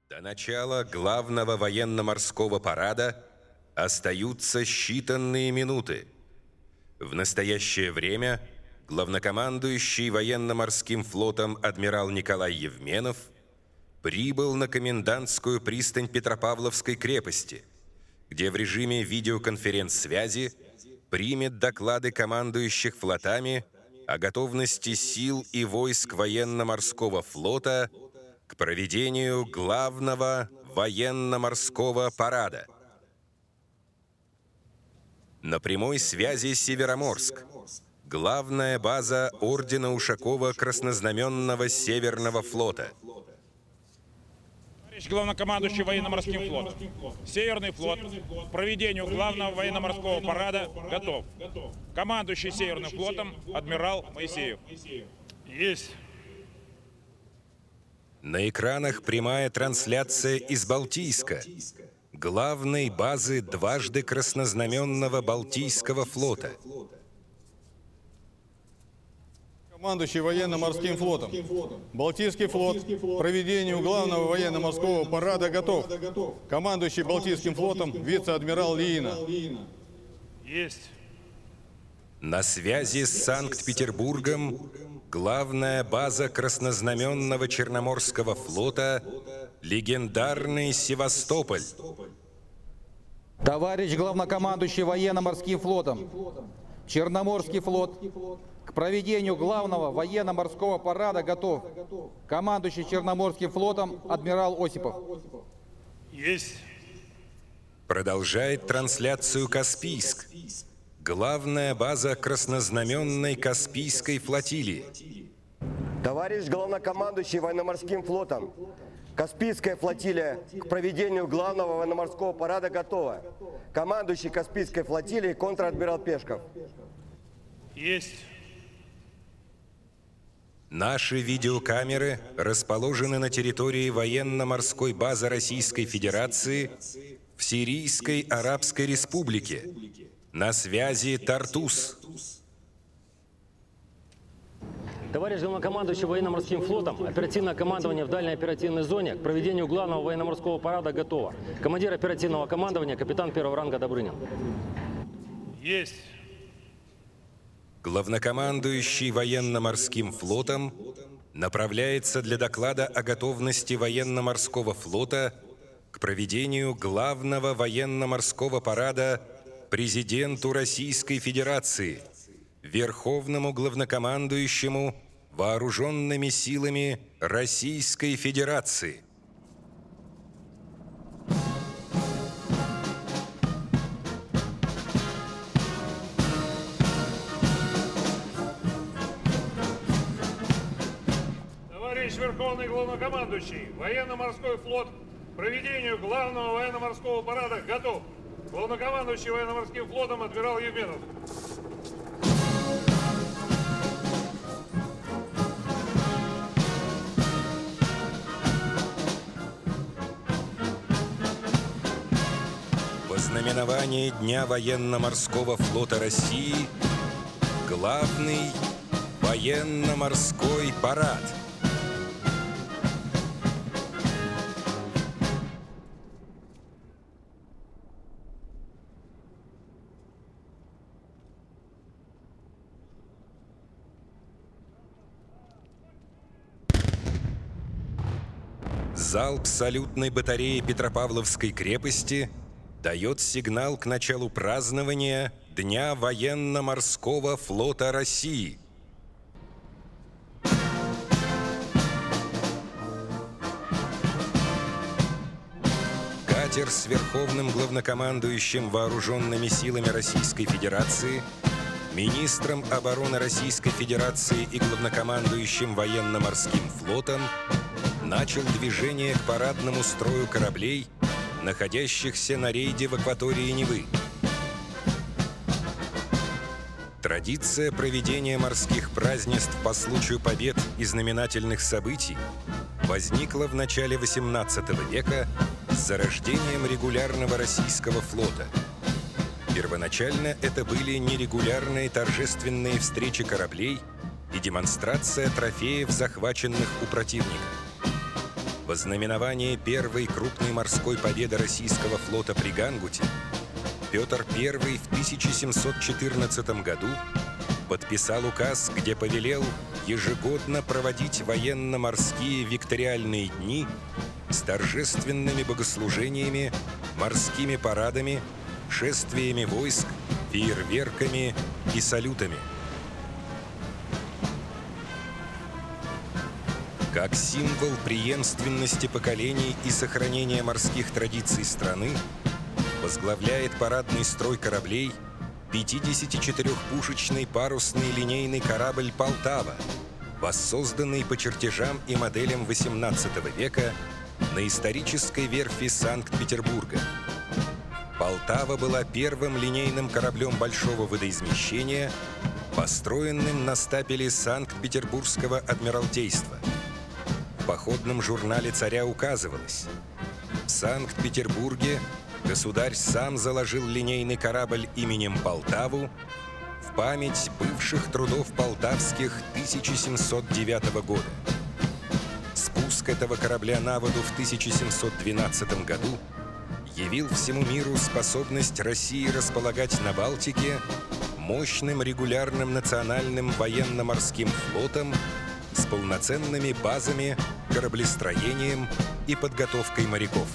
До начала главного военно-морского парада остаются считанные минуты. В настоящее время главнокомандующий военно-морским флотом адмирал Николай Евменов прибыл на комендантскую пристань Петропавловской крепости, где в режиме видеоконференц-связи примет доклады командующих флотами о готовности сил и войск военно-морского флота к проведению главного военно-морского парада. На прямой связи Североморск, главная база ордена Ушакова-Краснознаменного Северного флота. Товарищ главнокомандующий военно-морским флотом, Северный флот к проведению главного военно-морского парада готов. Командующий Северным флотом адмирал Моисеев. Есть. На экранах прямая трансляция из Балтийска, главной базы дважды краснознаменного Балтийского флота. Командующий военно-морским флотом. Балтийский флот к проведению главного военно-морского парада готов. Командующий Балтийским флотом вице-адмирал Лиина. Есть. На связи с Санкт-Петербургом главная база краснознаменного Черноморского флота, легендарный Севастополь. Товарищ главнокомандующий военно-морским флотом, Черноморский флот к проведению главного военно-морского парада готов. Командующий Черноморским флотом адмирал Осипов. Есть. Продолжает трансляцию Каспийск, главная база краснознаменной Каспийской флотилии. Товарищ главнокомандующий военно-морским флотом, Каспийская флотилия к проведению главного военно-морского парада готова. Командующий Каспийской флотилией контр-адмирал Пешков. Есть. Наши видеокамеры расположены на территории военно-морской базы Российской Федерации в Сирийской Арабской Республике. На связи Тартус. Товарищ главнокомандующий военно-морским флотом, оперативное командование в дальней оперативной зоне к проведению главного военно-морского парада готово. Командир оперативного командования, капитан первого ранга Добрынин. Есть. Главнокомандующий военно-морским флотом направляется для доклада о готовности военно-морского флота к проведению главного военно-морского парада президенту Российской Федерации, Верховному главнокомандующему Вооруженными силами Российской Федерации. Товарищ Верховный главнокомандующий, военно-морской флот к проведению главного военно-морского парада готов. Главнокомандующий военно-морским флотом адмирал Евменов. Во знаменование Дня военно-морского флота России главный военно-морской парад. Залп салютной батареи Петропавловской крепости дает сигнал к началу празднования Дня военно-морского флота России. Катер с Верховным главнокомандующим Вооруженными силами Российской Федерации, министром обороны Российской Федерации и главнокомандующим военно-морским флотом начал движение к парадному строю кораблей, находящихся на рейде в акватории Невы. Традиция проведения морских празднеств по случаю побед и знаменательных событий возникла в начале XVIII века с зарождением регулярного российского флота. Первоначально это были нерегулярные торжественные встречи кораблей и демонстрация трофеев, захваченных у противника. Во знаменование первой крупной морской победы российского флота при Гангуте Петр I в 1714 году подписал указ, где повелел ежегодно проводить военно-морские викториальные дни с торжественными богослужениями, морскими парадами, шествиями войск, фейерверками и салютами. Как символ преемственности поколений и сохранения морских традиций страны возглавляет парадный строй кораблей 54-пушечный парусный линейный корабль «Полтава», воссозданный по чертежам и моделям XVIII века на исторической верфи Санкт-Петербурга. «Полтава» была первым линейным кораблем большого водоизмещения, построенным на стапеле Санкт-Петербургского адмиралтейства. В походном журнале царя указывалось: в Санкт-Петербурге государь сам заложил линейный корабль именем Полтаву в память бывших трудов полтавских 1709 года. Спуск этого корабля на воду в 1712 году явил всему миру способность России располагать на Балтике мощным регулярным национальным военно-морским флотом с полноценными базами, кораблестроением и подготовкой моряков.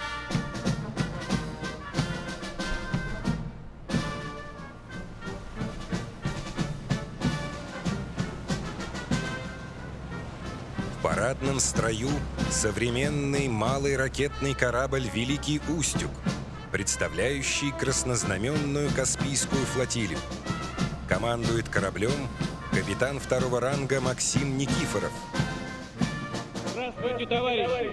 В парадном строю современный малый ракетный корабль «Великий Устюг», представляющий краснознаменную Каспийскую флотилию. Командует кораблем капитан второго ранга Максим Никифоров. Здравствуйте, товарищи!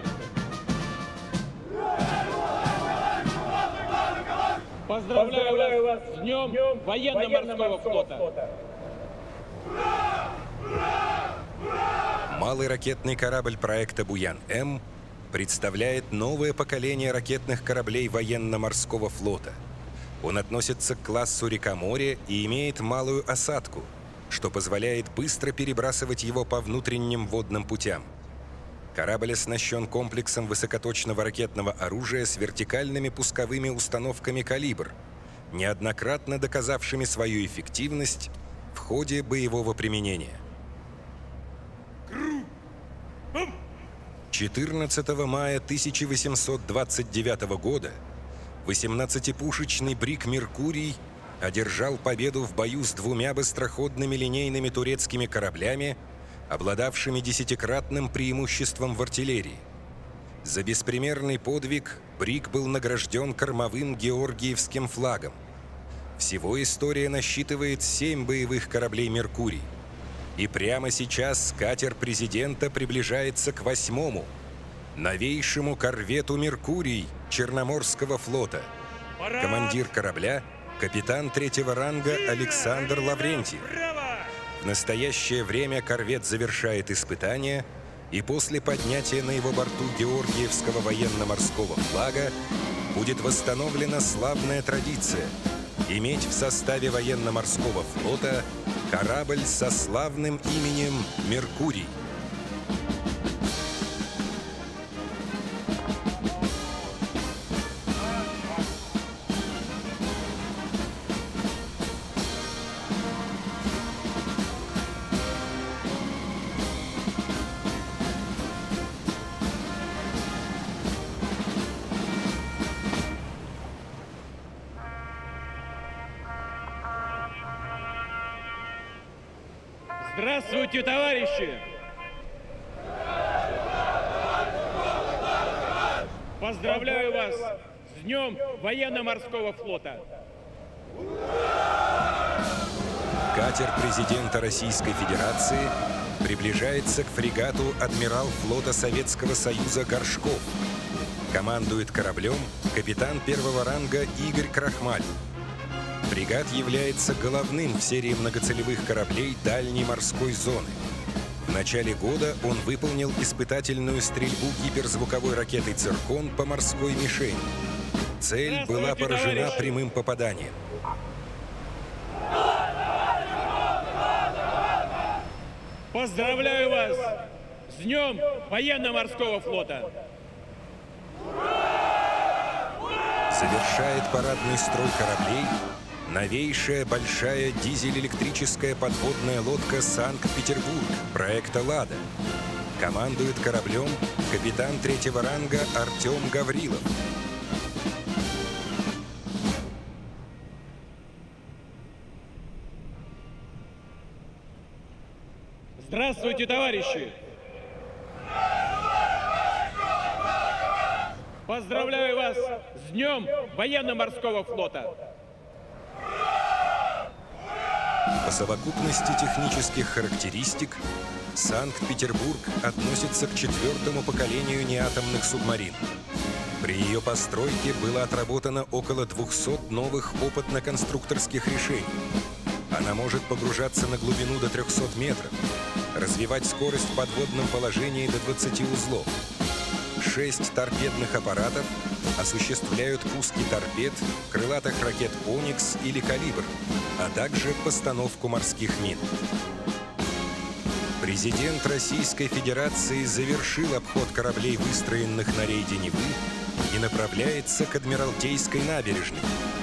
Поздравляю вас с Днем Военно-Морского флота! Малый ракетный корабль проекта «Буян-М» представляет новое поколение ракетных кораблей военно-морского флота. Он относится к классу река-море и имеет малую осадку, что позволяет быстро перебрасывать его по внутренним водным путям. Корабль оснащен комплексом высокоточного ракетного оружия с вертикальными пусковыми установками «Калибр», неоднократно доказавшими свою эффективность в ходе боевого применения. 14 мая 1829 года 18-пушечный бриг «Меркурий» одержал победу в бою с двумя быстроходными линейными турецкими кораблями, обладавшими 10-кратным преимуществом в артиллерии. За беспримерный подвиг бриг был награжден кормовым Георгиевским флагом. Всего история насчитывает 7 боевых кораблей «Меркурий». И прямо сейчас катер президента приближается к 8-му, новейшему корвету «Меркурий» Черноморского флота. Командир корабля — капитан 3-го ранга Александр Лаврентьев. В настоящее время корвет завершает испытания, и после поднятия на его борту Георгиевского военно-морского флага будет восстановлена славная традиция иметь в составе военно-морского флота корабль со славным именем «Меркурий». Здравствуйте, товарищи! Поздравляю вас с Днем Военно-Морского флота! Катер президента Российской Федерации приближается к фрегату адмирал флота Советского Союза Горшков. Командует кораблем капитан 1-го ранга Игорь Крахмаль. Фрегат является головным в серии многоцелевых кораблей дальней морской зоны. В начале года он выполнил испытательную стрельбу гиперзвуковой ракетой «Циркон» по морской мишени. Цель была поражена прямым попаданием. Поздравляю вас С Днем Военно-Морского флота! Завершает парадный строй кораблей новейшая большая дизель-электрическая подводная лодка «Санкт-Петербург» проекта «Лада». Командует кораблем капитан 3-го ранга Артем Гаврилов. Здравствуйте, товарищи! Поздравляю вас с Днем Военно-Морского флота! По совокупности технических характеристик Санкт-Петербург относится к 4-му поколению неатомных субмарин. При ее постройке было отработано около 200 новых опытно-конструкторских решений. Она может погружаться на глубину до 300 метров, развивать скорость в подводном положении до 20 узлов. 6 торпедных аппаратов осуществляют пуски торпед, крылатых ракет «Оникс» или «Калибр», а также постановку морских мин. Президент Российской Федерации завершил обход кораблей, выстроенных на рейде Невы, и направляется к Адмиралтейской набережной.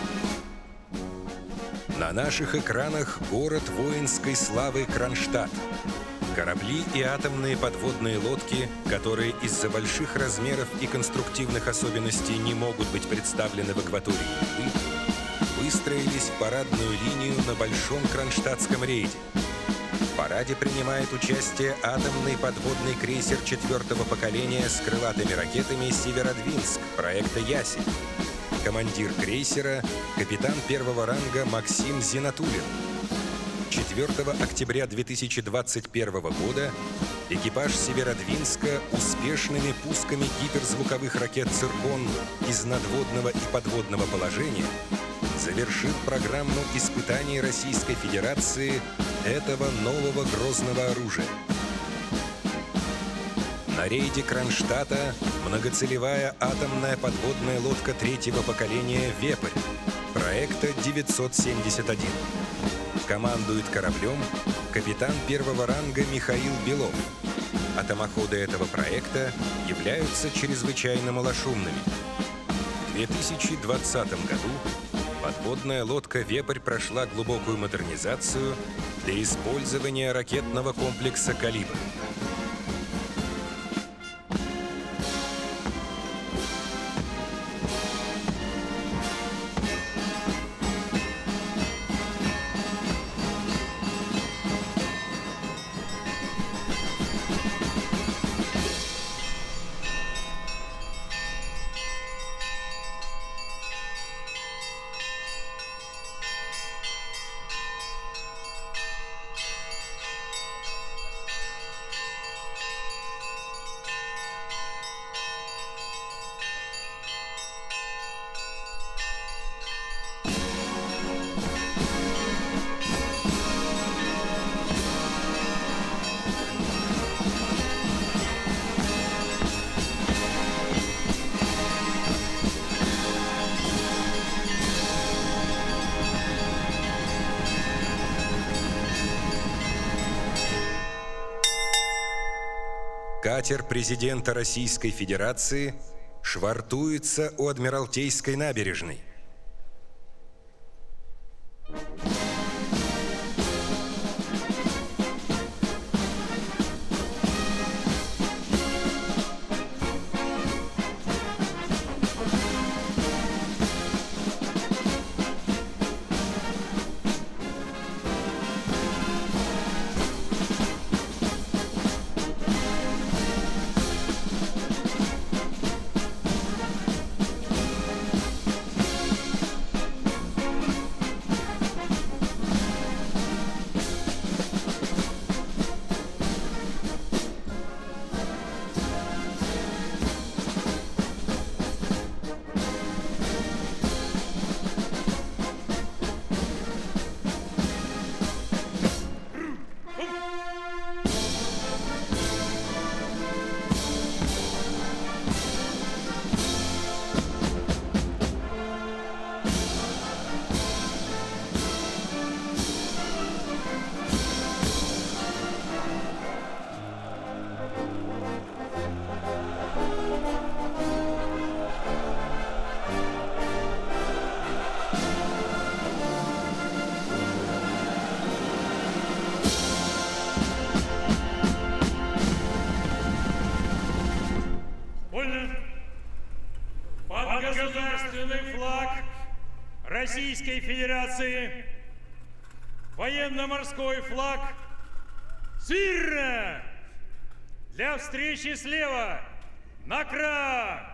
На наших экранах город воинской славы Кронштадт. Корабли и атомные подводные лодки, которые из-за больших размеров и конструктивных особенностей не могут быть представлены в акватории Невы, выстроились в парадную линию на Большом Кронштадтском рейде. В параде принимает участие атомный подводный крейсер 4-го поколения с крылатыми ракетами «Северодвинск» проекта «Ясень». Командир крейсера — капитан 1-го ранга Максим Зинатуллин. 4 октября 2021 года экипаж «Северодвинска» успешными пусками гиперзвуковых ракет «Циркон» из надводного и подводного положения завершил программу испытаний Российской Федерации этого нового грозного оружия. На рейде Кронштадта многоцелевая атомная подводная лодка 3-го поколения «Вепрь» проекта 971. Командует кораблем капитан 1-го ранга Михаил Белов. Атомоходы этого проекта являются чрезвычайно малошумными. В 2020 году подводная лодка «Вепрь» прошла глубокую модернизацию для использования ракетного комплекса «Калибр». Катер президента Российской Федерации швартуется у Адмиралтейской набережной. Вольно. Под государственный флаг Российской Федерации военно-морской флаг смирно! Для встречи слева на край!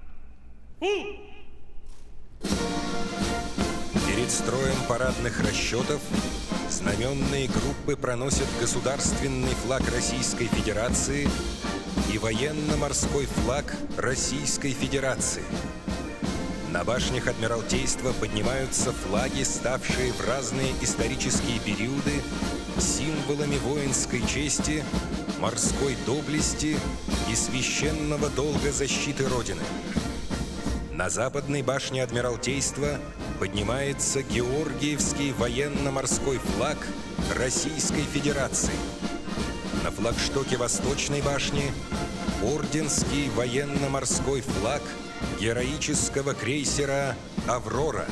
Перед строем парадных расчетов знаменные группы проносят государственный флаг Российской Федерации и военно-морской флаг Российской Федерации. На башнях Адмиралтейства поднимаются флаги, ставшие в разные исторические периоды символами воинской чести, морской доблести и священного долга защиты Родины. На западной башне Адмиралтейства поднимается Георгиевский военно-морской флаг Российской Федерации. На флагштоке Восточной башни орденский военно-морской флаг героического крейсера «Аврора».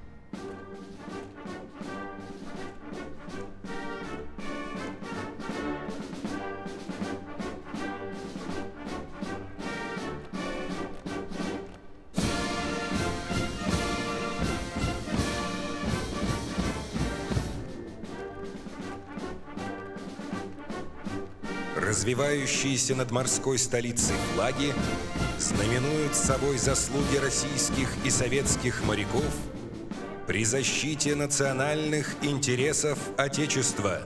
Развивающиеся над морской столицей флаги знаменуют собой заслуги российских и советских моряков при защите национальных интересов Отечества.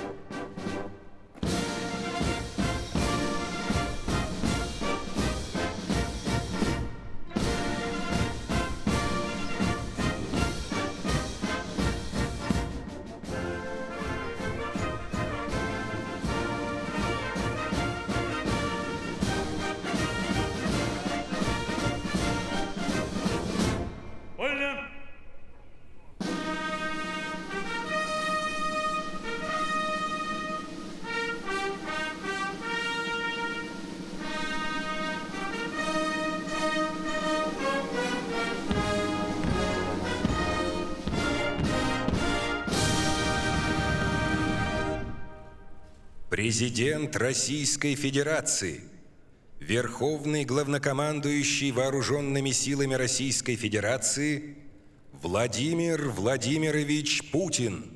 Президент Российской Федерации, Верховный главнокомандующий Вооруженными силами Российской Федерации Владимир Владимирович Путин.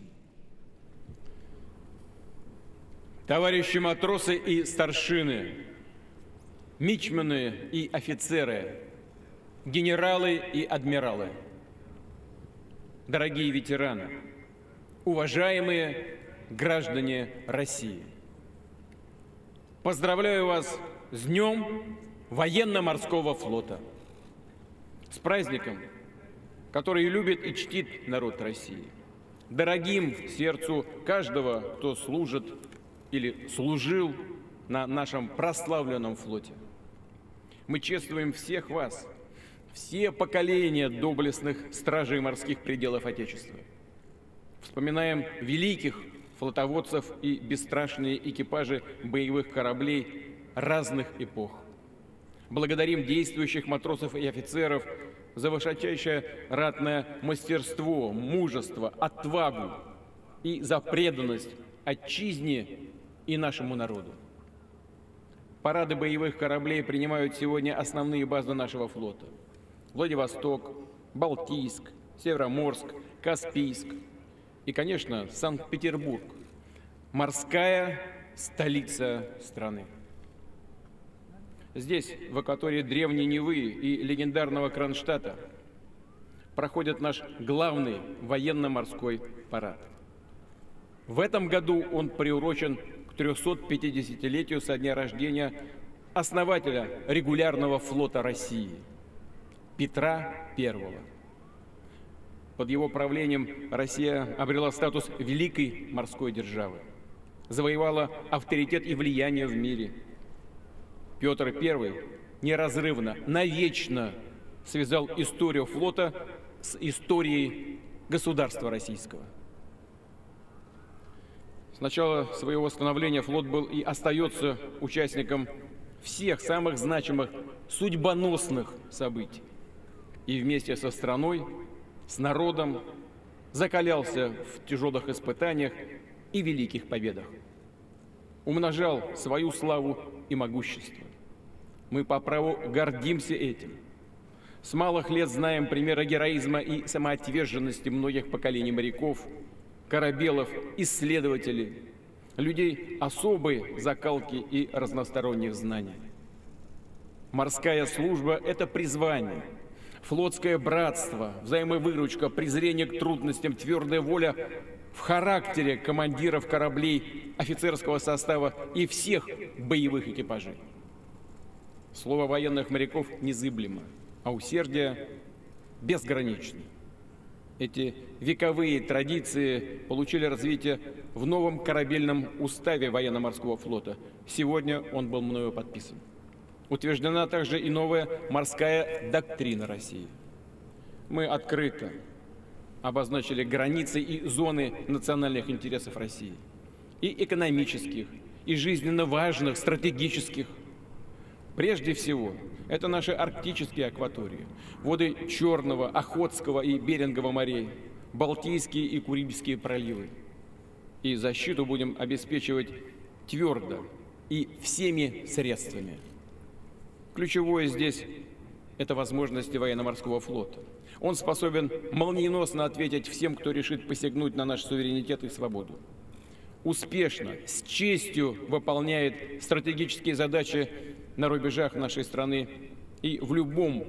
Товарищи матросы и старшины, мичманы и офицеры, генералы и адмиралы, дорогие ветераны, уважаемые граждане России. Поздравляю вас с Днем Военно-морского флота. С праздником, который любит и чтит народ России. Дорогим сердцу каждого, кто служит или служил на нашем прославленном флоте. Мы чествуем всех вас, все поколения доблестных стражей морских пределов Отечества. Вспоминаем великих флотоводцев и бесстрашные экипажи боевых кораблей разных эпох. Благодарим действующих матросов и офицеров за высочайшее ратное мастерство, мужество, отвагу и за преданность отчизне и нашему народу. Парады боевых кораблей принимают сегодня основные базы нашего флота. Владивосток, Балтийск, Североморск, Каспийск и, конечно, Санкт-Петербург, морская столица страны. Здесь, в акватории древней Невы и легендарного Кронштадта, проходит наш главный военно-морской парад. В этом году он приурочен к 350-летию со дня рождения основателя регулярного флота России Петра I. Под его правлением Россия обрела статус великой морской державы, завоевала авторитет и влияние в мире. Петр I неразрывно, навечно связал историю флота с историей государства российского. С начала своего становления флот был и остается участником всех самых значимых судьбоносных событий. И вместе со страной, с народом закалялся в тяжелых испытаниях и великих победах. Умножал свою славу и могущество. Мы по праву гордимся этим. С малых лет знаем примеры героизма и самоотверженности многих поколений моряков, корабелов, исследователей, людей особой закалки и разносторонних знаний. Морская служба – это призвание, флотское братство, взаимовыручка, презрение к трудностям, твердая воля в характере командиров кораблей, офицерского состава и всех боевых экипажей. Слово военных моряков незыблемо, а усердие безгранично. Эти вековые традиции получили развитие в новом корабельном уставе военно-морского флота. Сегодня он был мною подписан. Утверждена также и новая морская доктрина России. Мы открыто обозначили границы и зоны национальных интересов России. И экономических, и жизненно важных, стратегических. Прежде всего, это наши арктические акватории, воды Черного, Охотского и Берингового морей, Балтийские и Курильские проливы. И защиту будем обеспечивать твердо и всеми средствами. Ключевое здесь – это возможности военно-морского флота. Он способен молниеносно ответить всем, кто решит посягнуть на наш суверенитет и свободу. Успешно, с честью выполняет стратегические задачи на рубежах нашей страны и в любом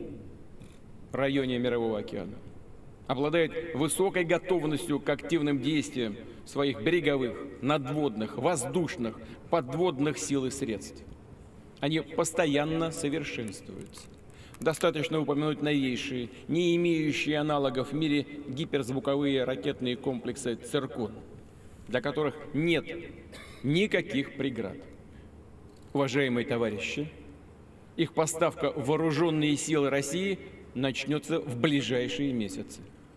районе Мирового океана. Обладает высокой готовностью к активным действиям своих береговых, надводных, воздушных, подводных сил и средств. Они постоянно совершенствуются. Достаточно упомянуть новейшие, не имеющие аналогов в мире гиперзвуковые ракетные комплексы «Циркон», для которых нет никаких преград. Уважаемые товарищи, их поставка в вооруженные силы России начнется в ближайшие месяцы.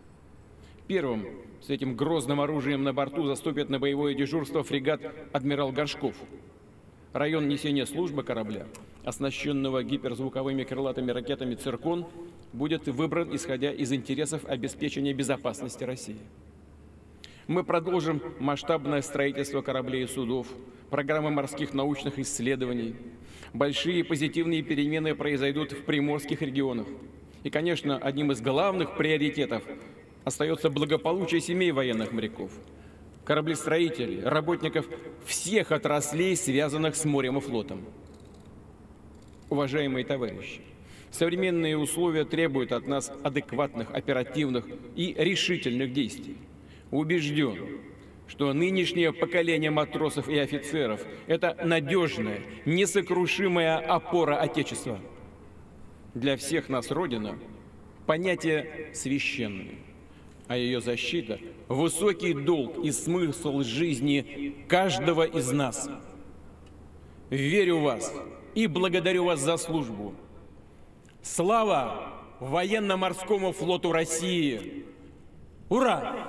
Первым с этим грозным оружием на борту заступит на боевое дежурство фрегат «Адмирал Горшков». Район несения службы корабля, оснащенного гиперзвуковыми крылатыми ракетами «Циркон», будет выбран, исходя из интересов обеспечения безопасности России. Мы продолжим масштабное строительство кораблей и судов, программы морских научных исследований. Большие позитивные перемены произойдут в приморских регионах. И, конечно, одним из главных приоритетов остается благополучие семей военных моряков, кораблестроителей, работников всех отраслей, связанных с морем и флотом. Уважаемые товарищи, современные условия требуют от нас адекватных, оперативных и решительных действий. Убежден, что нынешнее поколение матросов и офицеров – это надежная, несокрушимая опора Отечества. Для всех нас Родина – понятие священное, а ее защита – высокий долг и смысл жизни каждого из нас. Верю в вас и благодарю вас за службу. Слава военно-морскому флоту России! Ура!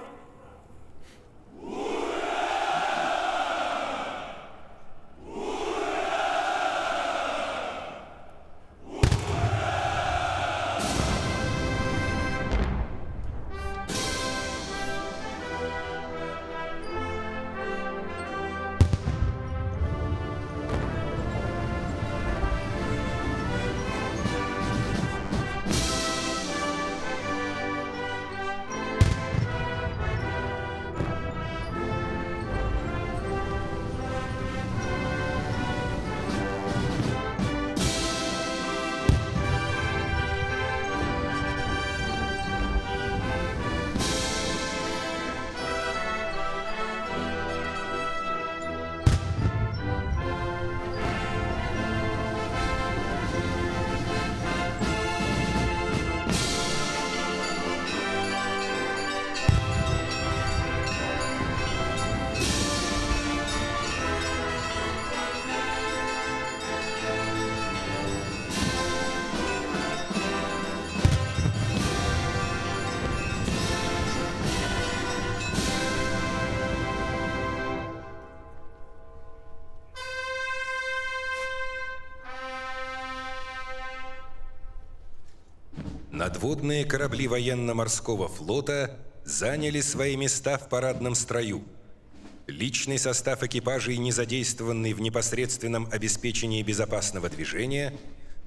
Надводные корабли военно-морского флота заняли свои места в парадном строю. Личный состав экипажей, не задействованный в непосредственном обеспечении безопасного движения,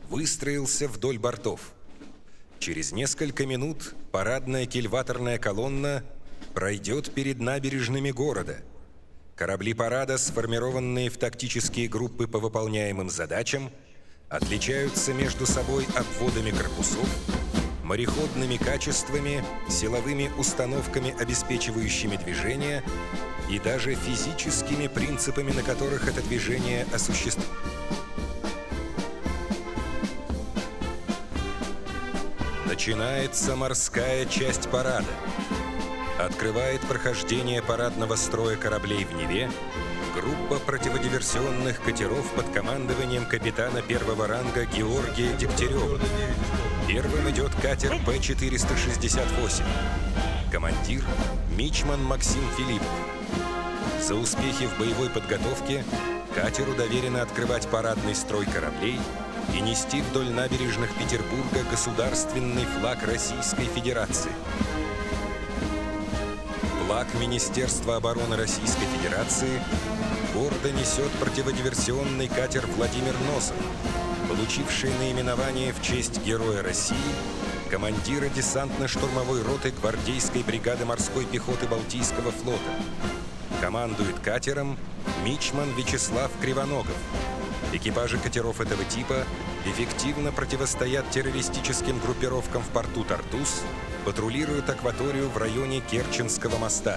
выстроился вдоль бортов. Через несколько минут парадная кильваторная колонна пройдет перед набережными города. Корабли парада, сформированные в тактические группы по выполняемым задачам, отличаются между собой обводами корпусов, мореходными качествами, силовыми установками, обеспечивающими движение, и даже физическими принципами, на которых это движение осуществляется. Начинается морская часть парада. Открывает прохождение парадного строя кораблей в Неве группа противодиверсионных катеров под командованием капитана первого ранга Георгия Дегтярева. Первым идет катер П-468. Командир – мичман Максим Филиппов. За успехи в боевой подготовке катеру доверено открывать парадный строй кораблей и нести вдоль набережных Петербурга государственный флаг Российской Федерации. Флаг Министерства обороны Российской Федерации гордо несет противодиверсионный катер «Владимир Носов», получивший наименование в честь Героя России, командира десантно-штурмовой роты гвардейской бригады морской пехоты Балтийского флота. Командует катером мичман Вячеслав Кривоногов. Экипажи катеров этого типа эффективно противостоят террористическим группировкам в порту Тартус, патрулируют акваторию в районе Керченского моста.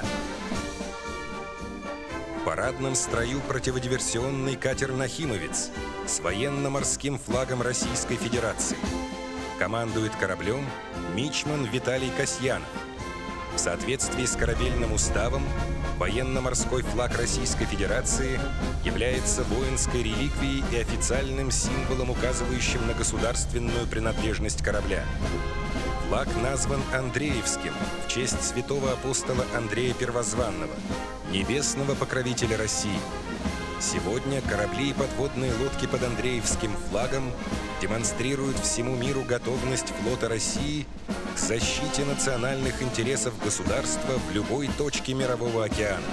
В парадном строю противодиверсионный катер «Нахимовец» с военно-морским флагом Российской Федерации. Командует кораблем мичман Виталий Касьянов. В соответствии с корабельным уставом военно-морской флаг Российской Федерации является воинской реликвией и официальным символом, указывающим на государственную принадлежность корабля. Флаг назван Андреевским в честь святого апостола Андрея Первозванного, небесного покровителя России. Сегодня корабли и подводные лодки под Андреевским флагом демонстрируют всему миру готовность флота России к защите национальных интересов государства в любой точке Мирового океана.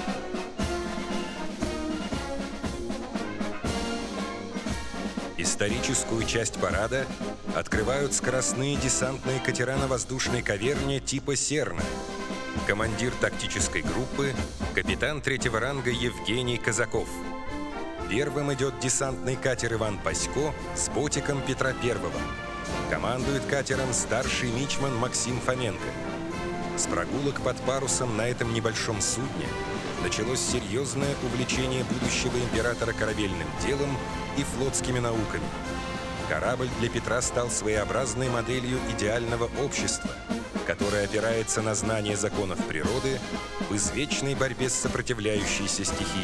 Историческую часть парада открывают скоростные десантные катера на воздушной каверне типа «Серна». Командир тактической группы – капитан третьего ранга Евгений Казаков. Первым идет десантный катер «Иван Пасько» с ботиком Петра Первого. Командует катером старший мичман Максим Фоменко. С прогулок под парусом на этом небольшом судне началось серьезное увлечение будущего императора корабельным делом и флотскими науками. Корабль для Петра стал своеобразной моделью идеального общества, которое опирается на знание законов природы в извечной борьбе с сопротивляющейся стихией.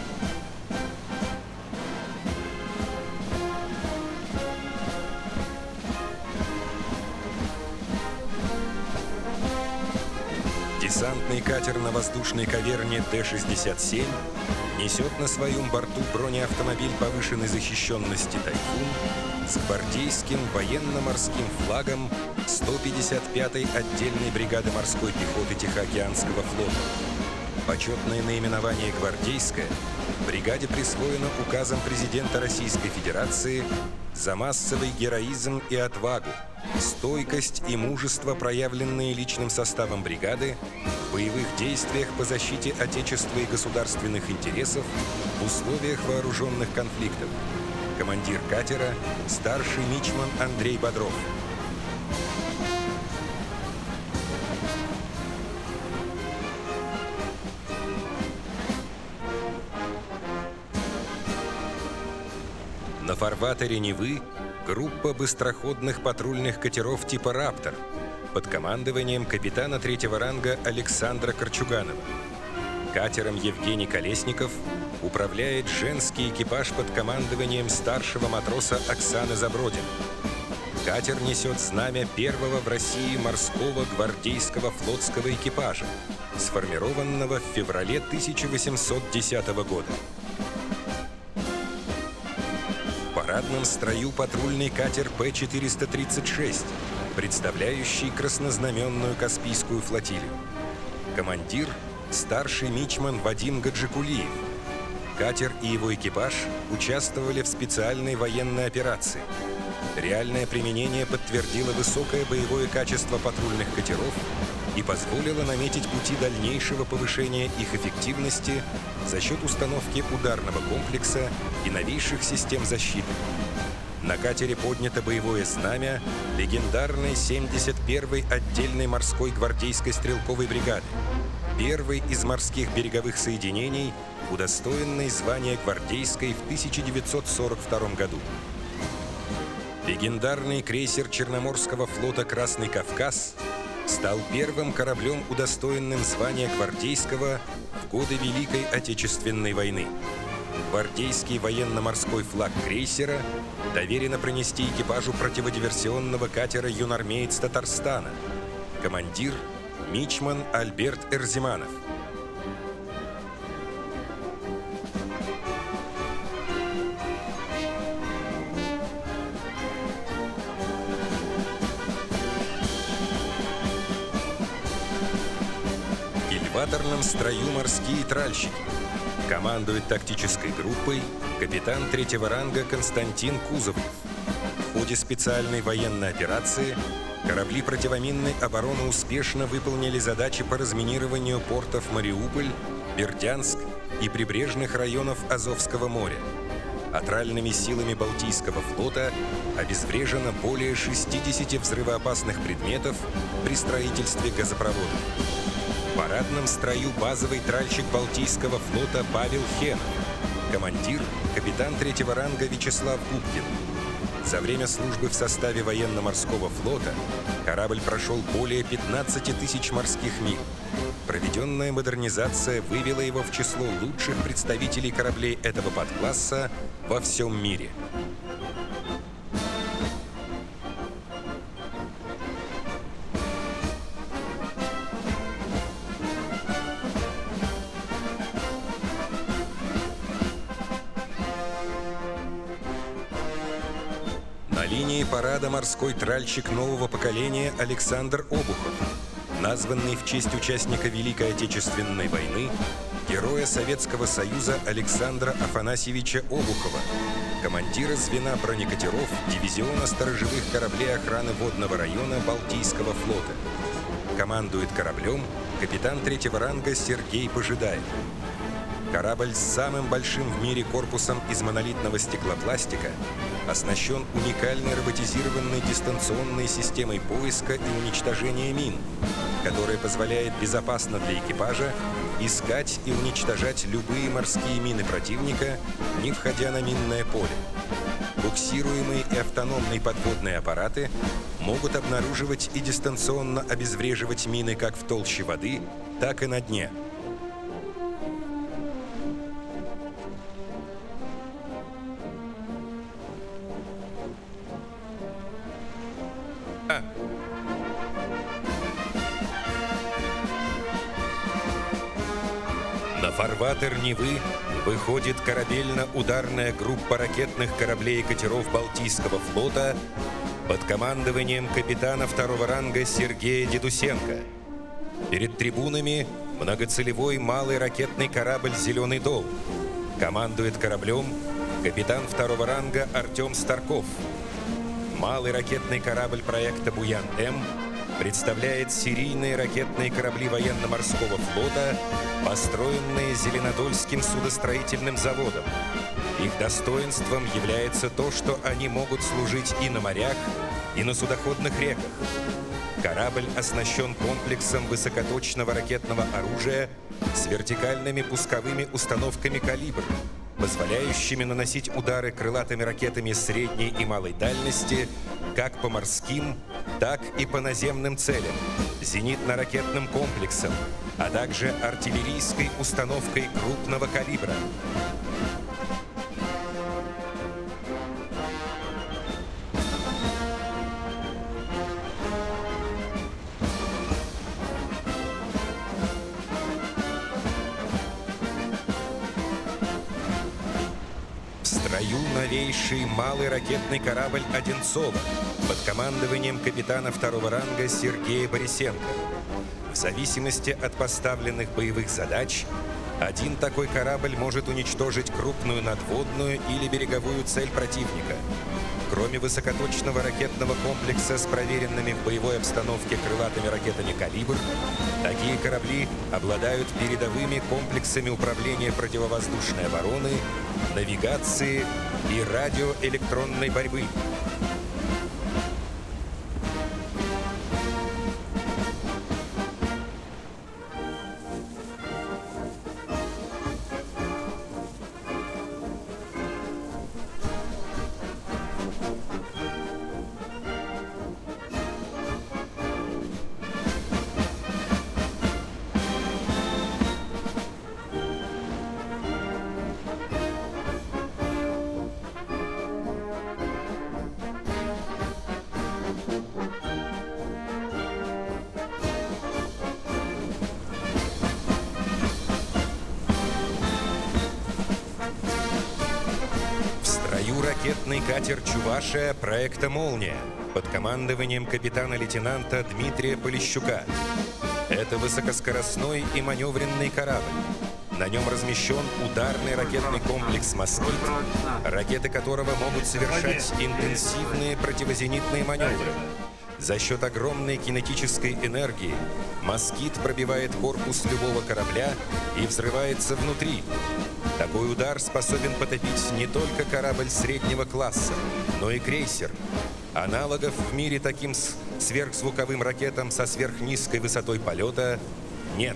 Десантный катер на воздушной каверне Т-67 несет на своем борту бронеавтомобиль повышенной защищенности «Тайфун» с гвардейским военно-морским флагом 155-й отдельной бригады морской пехоты Тихоокеанского флота. Почетное наименование «Гвардейская» бригаде присвоено указом президента Российской Федерации за массовый героизм и отвагу, стойкость и мужество, проявленные личным составом бригады в боевых действиях по защите Отечества и государственных интересов в условиях вооруженных конфликтов. Командир катера – старший мичман Андрей Бодров. На фарватере Невы группа быстроходных патрульных катеров типа «Раптор» под командованием капитана третьего ранга Александра Корчуганова. Катером Евгений Колесников управляет женский экипаж под командованием старшего матроса Оксаны Забродин. Катер несет знамя первого в России морского гвардейского флотского экипажа, сформированного в феврале 1810 года. В парадном строю патрульный катер П-436, представляющий краснознаменную Каспийскую флотилию. Командир – старший мичман Вадим Гаджикулиев. Катер и его экипаж участвовали в специальной военной операции. реальное применение подтвердило высокое боевое качество патрульных катеров и позволило наметить пути дальнейшего повышения их эффективности за счет установки ударного комплекса и новейших систем защиты. На катере поднято боевое знамя легендарной 71-й отдельной морской гвардейской стрелковой бригады, первой из морских береговых соединений, удостоенной звания гвардейской в 1942 году. Легендарный крейсер Черноморского флота «Красный Кавказ» стал первым кораблем, удостоенным звания гвардейского в годы Великой Отечественной войны. Гвардейский военно-морской флаг крейсера доверено пронести экипажу противодиверсионного катера «Юнармеец Татарстана», командир мичман Альберт Эрзиманов. В кильваторном строю морские тральщики. Командует тактической группой капитан 3-го ранга Константин Кузовлев. В ходе специальной военной операции корабли противоминной обороны успешно выполнили задачи по разминированию портов Мариуполь, Бердянск и прибрежных районов Азовского моря. А тральными силами Балтийского флота обезврежено более 60 взрывоопасных предметов при строительстве газопроводов. В парадном строю базовый тральщик Балтийского флота Павел Хенов, командир капитан 3-го ранга Вячеслав Губкин. За время службы в составе военно-морского флота корабль прошел более 15 тысяч морских миль. Проведенная модернизация вывела его в число лучших представителей кораблей этого подкласса во всем мире. На линии парада морской тральщик нового поколения Александр Обухов, названный в честь участника Великой Отечественной войны, героя Советского Союза Александра Афанасьевича Обухова, командира звена бронекатеров дивизиона сторожевых кораблей охраны водного района Балтийского флота. Командует кораблем капитан 3-го ранга Сергей Пожидаев. Корабль с самым большим в мире корпусом из монолитного стеклопластика оснащен уникальной роботизированной дистанционной системой поиска и уничтожения мин, которая позволяет безопасно для экипажа искать и уничтожать любые морские мины противника, не входя на минное поле. Буксируемые и автономные подводные аппараты могут обнаруживать и дистанционно обезвреживать мины как в толще воды, так и на дне. На фарватер Невы выходит корабельно-ударная группа ракетных кораблей и катеров Балтийского флота под командованием капитана 2-го ранга Сергея Дедусенко. Перед трибунами многоцелевой малый ракетный корабль «Зеленый дол». Командует кораблем капитан 2-го ранга Артем Старков. Малый ракетный корабль проекта «Буян-М» представляет серийные ракетные корабли военно-морского флота, построенные Зеленодольским судостроительным заводом. Их достоинством является то, что они могут служить и на морях, и на судоходных реках. Корабль оснащен комплексом высокоточного ракетного оружия с вертикальными пусковыми установками «Калибр», позволяющими наносить удары крылатыми ракетами средней и малой дальности как по морским, так и по наземным целям, зенитно-ракетным комплексом, а также артиллерийской установкой крупного калибра. Новейший малый ракетный корабль «Одинцова» под командованием капитана 2-го ранга Сергея Борисенко. В зависимости от поставленных боевых задач, один такой корабль может уничтожить крупную надводную или береговую цель противника. Кроме высокоточного ракетного комплекса с проверенными в боевой обстановке крылатыми ракетами «Калибр», такие корабли обладают передовыми комплексами управления противовоздушной обороны, навигации и радиоэлектронной борьбы. Ракетный катер «Чувашия» проекта «Молния» под командованием капитана-лейтенанта Дмитрия Полищука. Это высокоскоростной и маневренный корабль. На нем размещен ударный ракетный комплекс «Москвит», ракеты которого могут совершать интенсивные противозенитные маневры. За счет огромной кинетической энергии «Москит» пробивает корпус любого корабля и взрывается внутри. Такой удар способен потопить не только корабль среднего класса, но и крейсер. Аналогов в мире таким сверхзвуковым ракетам со сверхнизкой высотой полета нет.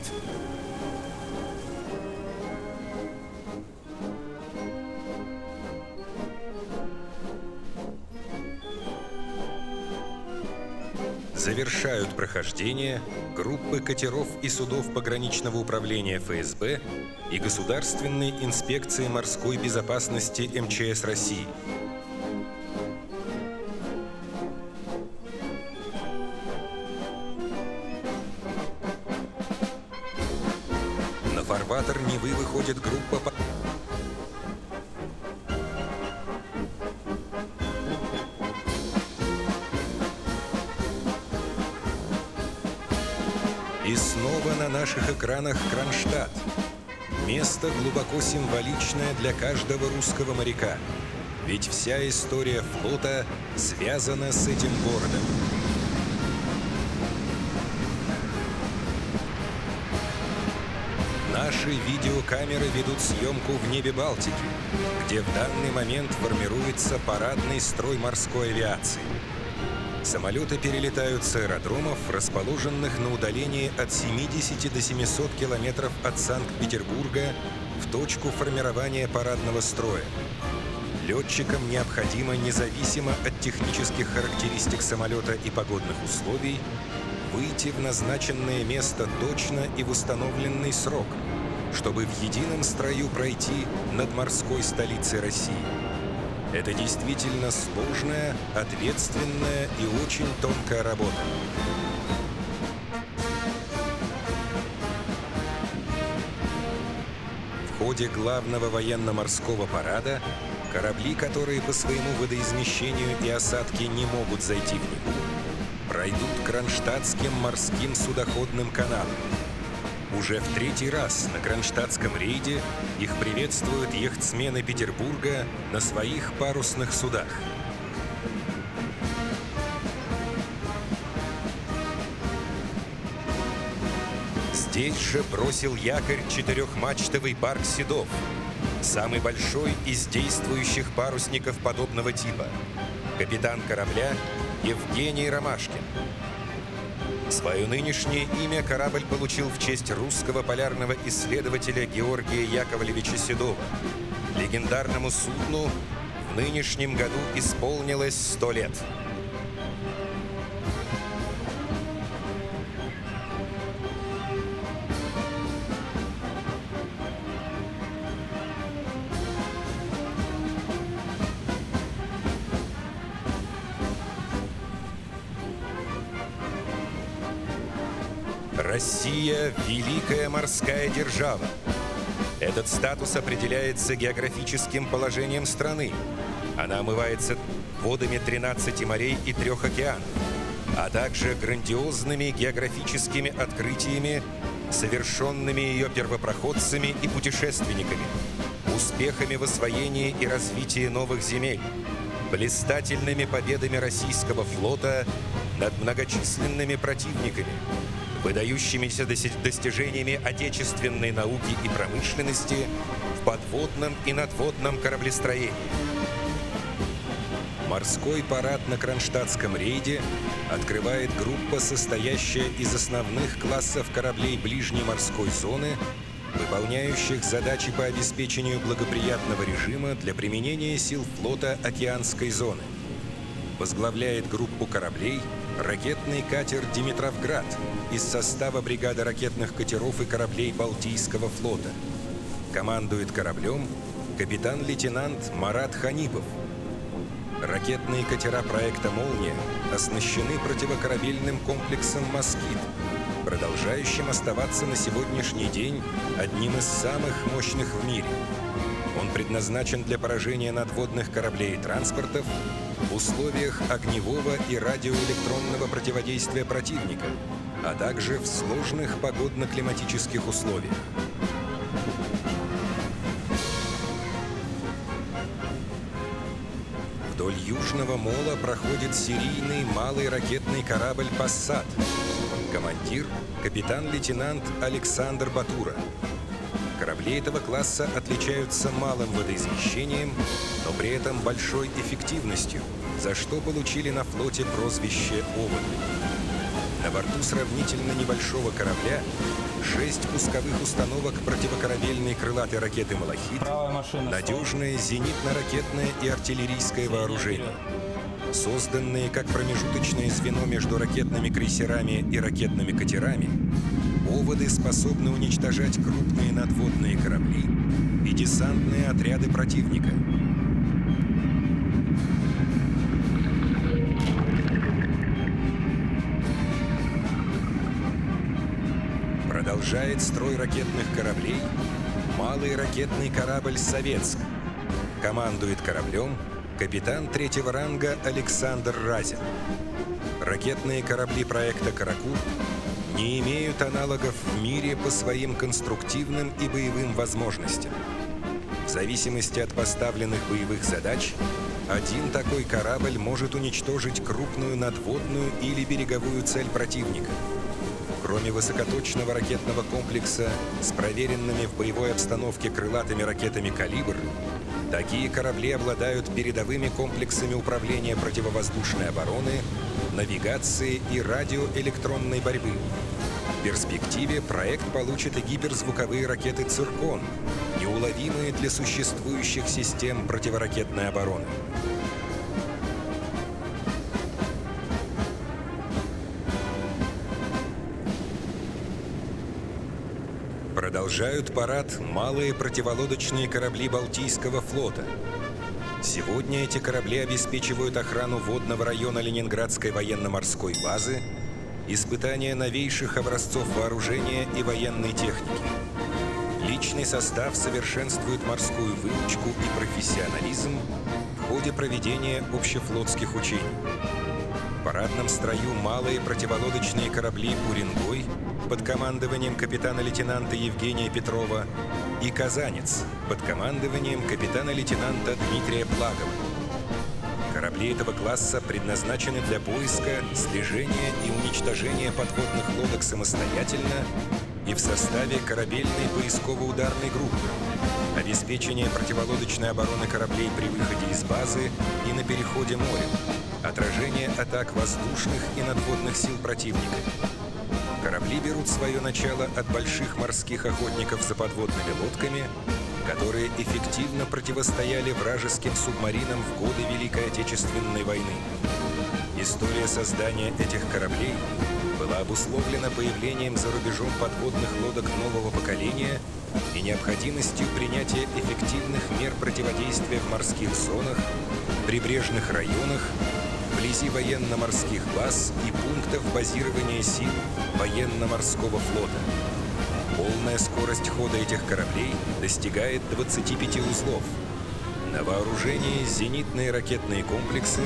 Завершают прохождение группы катеров и судов пограничного управления ФСБ и Государственной инспекции морской безопасности МЧС России. На фарватер Невы выходит группа И снова на наших экранах Кронштадт. Место глубоко символичное для каждого русского моряка. Ведь вся история флота связана с этим городом. Наши видеокамеры ведут съемку в небе Балтики, где в данный момент формируется парадный строй морской авиации. Самолеты перелетают с аэродромов, расположенных на удалении от 70 до 700 километров от Санкт-Петербурга, в точку формирования парадного строя. Летчикам необходимо, независимо от технических характеристик самолета и погодных условий, выйти в назначенное место точно и в установленный срок, чтобы в едином строю пройти над морской столицей России. Это действительно сложная, ответственная и очень тонкая работа. В ходе главного военно-морского парада корабли, которые по своему водоизмещению и осадке не могут зайти в Неву, пройдут Кронштадтским морским судоходным каналом. Уже в третий раз на кронштадтском рейде их приветствуют яхтсмены Петербурга на своих парусных судах. Здесь же бросил якорь четырехмачтовый барк «Седов», самый большой из действующих парусников подобного типа. Капитан корабля Евгений Ромашкин. Свое нынешнее имя корабль получил в честь русского полярного исследователя Георгия Яковлевича Седова. Легендарному судну в нынешнем году исполнилось 100 лет. Россия – великая морская держава. Этот статус определяется географическим положением страны. Она омывается водами 13 морей и 3 океанов, а также грандиозными географическими открытиями, совершенными ее первопроходцами и путешественниками, успехами в освоении и развитии новых земель, блистательными победами российского флота над многочисленными противниками, выдающимися достижениями отечественной науки и промышленности в подводном и надводном кораблестроении. Морской парад на Кронштадтском рейде открывает группа, состоящая из основных классов кораблей ближней морской зоны, выполняющих задачи по обеспечению благоприятного режима для применения сил флота океанской зоны. Возглавляет группу кораблей ракетный катер «Димитровград» из состава бригады ракетных катеров и кораблей Балтийского флота. Командует кораблем капитан-лейтенант Марат Ханипов. Ракетные катера проекта «Молния» оснащены противокорабельным комплексом «Москит», продолжающим оставаться на сегодняшний день одним из самых мощных в мире. Он предназначен для поражения надводных кораблей и транспортов в условиях огневого и радиоэлектронного противодействия противника, а также в сложных погодно-климатических условиях. Вдоль Южного мола проходит серийный малый ракетный корабль «Пассат». Командир – капитан-лейтенант Александр Батура. Корабли этого класса отличаются малым водоизмещением, но при этом большой эффективностью, за что получили на флоте прозвище «Оводы». На борту сравнительно небольшого корабля 6 пусковых установок противокорабельной крылатой ракеты «Малахит», надежное зенитно-ракетное и артиллерийское вооружение. Созданные как промежуточное звено между ракетными крейсерами и ракетными катерами, «Оводы» способны уничтожать крупные надводные корабли и десантные отряды противника. Продолжает строй ракетных кораблей малый ракетный корабль «Советск». Командует кораблем капитан 3-го ранга Александр Разин. Ракетные корабли проекта «Каракул» не имеют аналогов в мире по своим конструктивным и боевым возможностям. В зависимости от поставленных боевых задач, один такой корабль может уничтожить крупную надводную или береговую цель противника. Кроме высокоточного ракетного комплекса с проверенными в боевой обстановке крылатыми ракетами «Калибр», такие корабли обладают передовыми комплексами управления противовоздушной обороны, навигации и радиоэлектронной борьбы. В перспективе проект получит и гиперзвуковые ракеты «Циркон», неуловимые для существующих систем противоракетной обороны. Продолжают парад малые противолодочные корабли Балтийского флота. Сегодня эти корабли обеспечивают охрану водного района Ленинградской военно-морской базы, испытания новейших образцов вооружения и военной техники. Личный состав совершенствует морскую выучку и профессионализм в ходе проведения общефлотских учений. В парадном строю малые противолодочные корабли «Уренгой» под командованием капитана-лейтенанта Евгения Петрова и «Казанец» под командованием капитана-лейтенанта Дмитрия Плагова. Корабли этого класса предназначены для поиска, слежения и уничтожения подводных лодок самостоятельно и в составе корабельной поисково-ударной группы, обеспечение противолодочной обороны кораблей при выходе из базы и на переходе морем, отражение атак воздушных и надводных сил противника. Корабли берут свое начало от больших морских охотников за подводными лодками, которые эффективно противостояли вражеским субмаринам в годы Великой Отечественной войны. История создания этих кораблей была обусловлена появлением за рубежом подводных лодок нового поколения и необходимостью принятия эффективных мер противодействия в морских зонах, прибрежных районах, вблизи военно-морских баз и пунктов базирования сил военно-морского флота. Полная скорость хода этих кораблей достигает 25 узлов. На вооружении зенитные ракетные комплексы,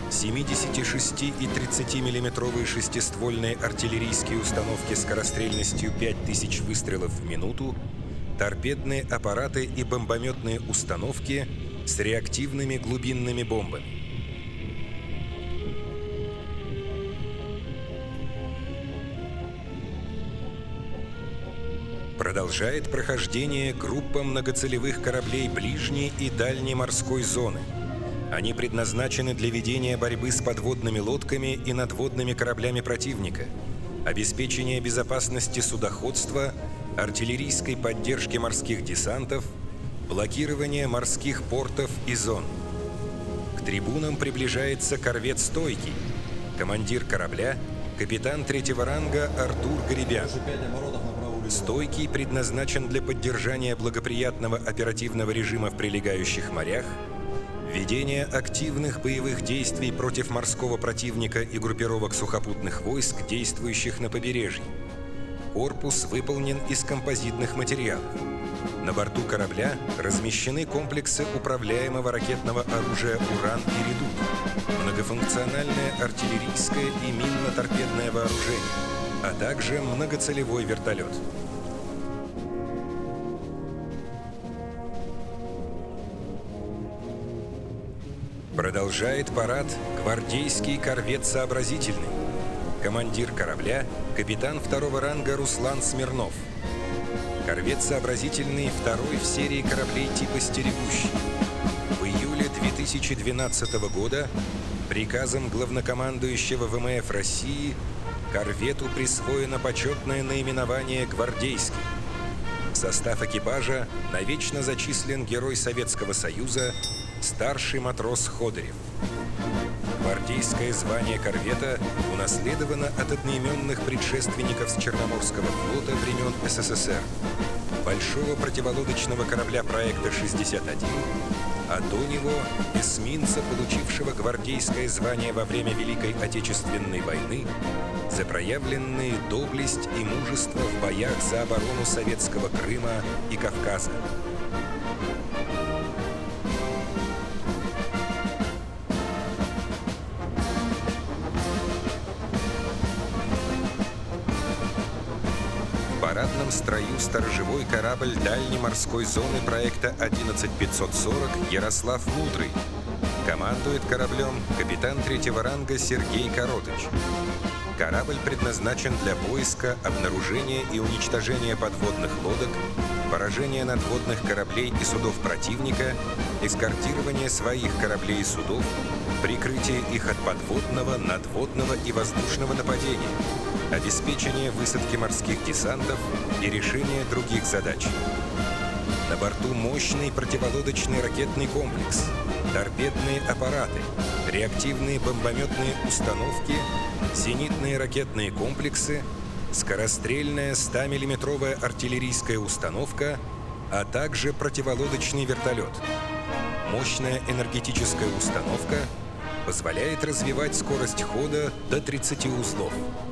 76 и 30-миллиметровые шестиствольные артиллерийские установки скорострельностью 5000 выстрелов в минуту, торпедные аппараты и бомбометные установки с реактивными глубинными бомбами. Продолжает прохождение группа многоцелевых кораблей ближней и дальней морской зоны. Они предназначены для ведения борьбы с подводными лодками и надводными кораблями противника, обеспечения безопасности судоходства, артиллерийской поддержки морских десантов, блокирования морских портов и зон. К трибунам приближается корвет «Стойкий», командир корабля, капитан 3-го ранга Артур Гарибян. «Стойкий» предназначен для поддержания благоприятного оперативного режима в прилегающих морях, ведения активных боевых действий против морского противника и группировок сухопутных войск, действующих на побережье. Корпус выполнен из композитных материалов. На борту корабля размещены комплексы управляемого ракетного оружия «Уран» и «Редут», многофункциональное артиллерийское и минно-торпедное вооружение, а также многоцелевой вертолет. Продолжает парад гвардейский корвет «Сообразительный». Командир корабля – капитан 2-го ранга Руслан Смирнов. Корвет «Сообразительный» второй в серии кораблей типа «Стерегущий». В июле 2012 года приказом главнокомандующего ВМФ России корвету присвоено почетное наименование «Гвардейский». В состав экипажа навечно зачислен Герой Советского Союза, старший матрос Ходырев. Гвардейское звание корвета унаследовано от одноименных предшественников с Черноморского флота времен СССР, большого противолодочного корабля проекта «61», а до него эсминца, получившего гвардейское звание во время Великой Отечественной войны за проявленные доблесть и мужество в боях за оборону Советского Крыма и Кавказа. В парадном строю сторожевой корабль дальней морской зоны проекта 11540 «Ярослав Мудрый». Командует кораблем капитан 3-го ранга Сергей Коротыч. Корабль предназначен для поиска, обнаружения и уничтожения подводных лодок, поражения надводных кораблей и судов противника, эскортирования своих кораблей и судов, прикрытия их от подводного, надводного и воздушного нападения, обеспечения высадки морских десантов и решения других задач. На борту мощный противолодочный ракетный комплекс, торпедные аппараты, реактивные бомбометные установки, зенитные ракетные комплексы, скорострельная 100-миллиметровая артиллерийская установка, а также противолодочный вертолет. Мощная энергетическая установка позволяет развивать скорость хода до 30 узлов.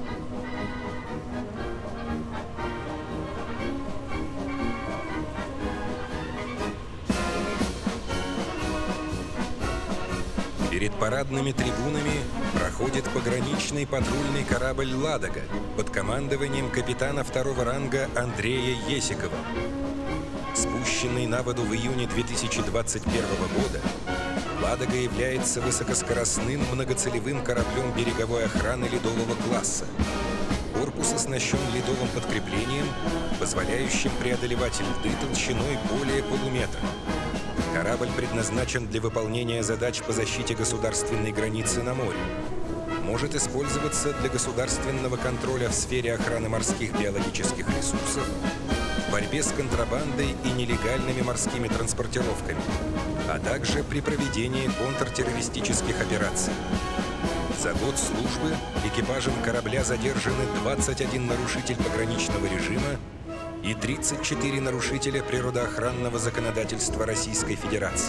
Перед парадными трибунами проходит пограничный патрульный корабль «Ладога» под командованием капитана 2-го ранга Андрея Есикова. Спущенный на воду в июне 2021 года, «Ладога» является высокоскоростным многоцелевым кораблем береговой охраны ледового класса. Корпус оснащен ледовым подкреплением, позволяющим преодолевать льды толщиной более полуметра. Корабль предназначен для выполнения задач по защите государственной границы на море. Может использоваться для государственного контроля в сфере охраны морских биологических ресурсов, борьбе с контрабандой и нелегальными морскими транспортировками, а также при проведении контртеррористических операций. За год службы экипажем корабля задержаны 21 нарушитель пограничного режима и 34 нарушителя природоохранного законодательства Российской Федерации.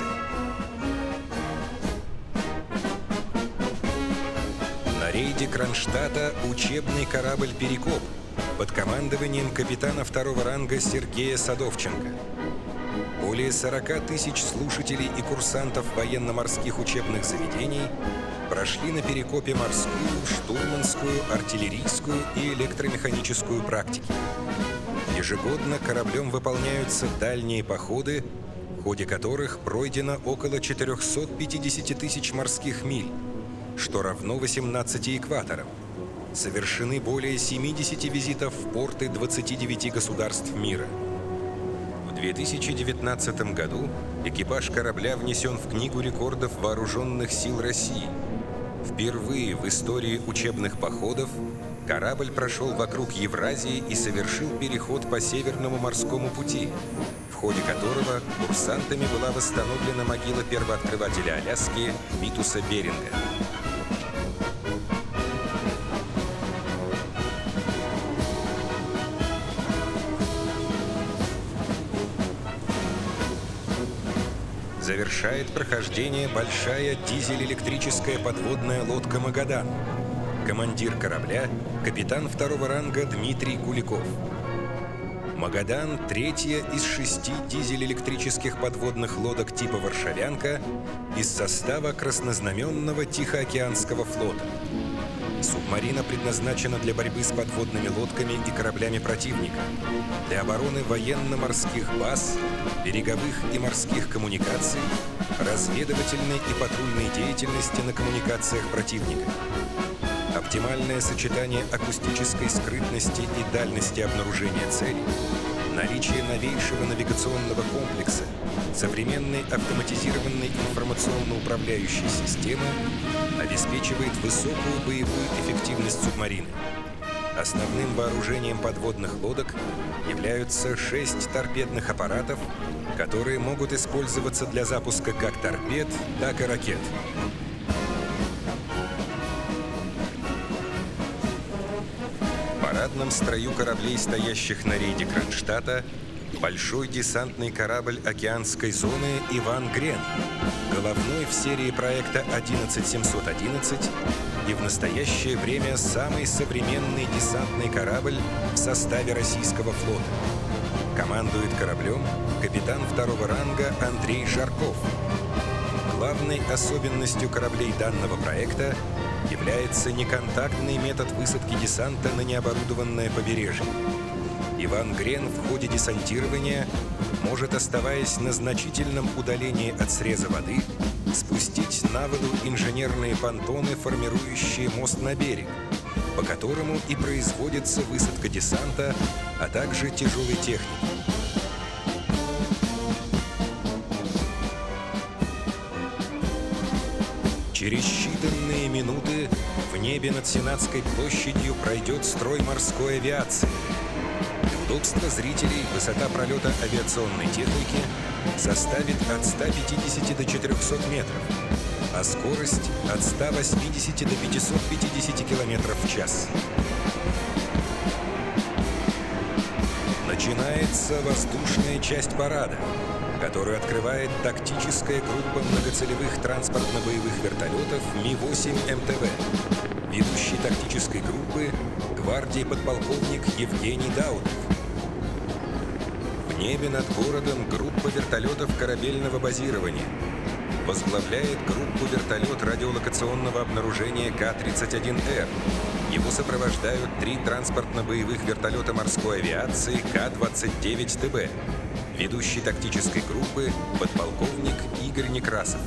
На рейде Кронштадта учебный корабль «Перекоп» под командованием капитана 2-го ранга Сергея Садовченко. Более 40 тысяч слушателей и курсантов военно-морских учебных заведений прошли на Перекопе морскую, штурманскую, артиллерийскую и электромеханическую практики. Ежегодно кораблем выполняются дальние походы, в ходе которых пройдено около 450 тысяч морских миль, что равно 18 экваторам. совершены более 70 визитов в порты 29 государств мира. В 2019 году экипаж корабля внесен в Книгу рекордов Вооруженных сил России. Впервые в истории учебных походов корабль прошел вокруг Евразии и совершил переход по Северному морскому пути, в ходе которого курсантами была восстановлена могила первооткрывателя Аляски Витуса Беринга. Завершает прохождение большая дизель-электрическая подводная лодка «Магадан». Командир корабля – капитан второго ранга Дмитрий Куликов. «Магадан» – третья из 6 дизель-электрических подводных лодок типа «Варшавянка» из состава Краснознаменного Тихоокеанского флота. Субмарина предназначена для борьбы с подводными лодками и кораблями противника, для обороны военно-морских баз, береговых и морских коммуникаций, разведывательной и патрульной деятельности на коммуникациях противника. Оптимальное сочетание акустической скрытности и дальности обнаружения целей, наличие новейшего навигационного комплекса, современной автоматизированной информационно-управляющей системы обеспечивает высокую боевую эффективность субмарины. Основным вооружением подводных лодок являются 6 торпедных аппаратов, которые могут использоваться для запуска как торпед, так и ракет. В парадном строю кораблей, стоящих на рейде Кронштадта, большой десантный корабль океанской зоны «Иван Грен», головной в серии проекта 11711 и в настоящее время самый современный десантный корабль в составе российского флота. Командует кораблем капитан второго ранга Андрей Жарков. Главной особенностью кораблей данного проекта является неконтактный метод высадки десанта на необорудованное побережье. «Иван Грен» в ходе десантирования может, оставаясь на значительном удалении от среза воды, спустить на воду инженерные понтоны, формирующие мост на берег, по которому и производится высадка десанта, а также тяжелой техники. Через считанные минуты в небе над Сенатской площадью пройдет строй морской авиации. Для удобства зрителей высота пролета авиационной техники составит от 150 до 400 метров, а скорость от 180 до 550 км в час. Начинается воздушная часть парада, которую открывает тактическая группа многоцелевых транспортно-боевых вертолетов Ми-8 МТВ. Ведущий тактической группы — гвардии подполковник Евгений Даутов. В небе над городом группа вертолетов корабельного базирования. Возглавляет группу вертолет радиолокационного обнаружения К-31Р. Его сопровождают 3 транспортно-боевых вертолета морской авиации К-29ТБ. Ведущий тактической группы — подполковник Игорь Некрасов.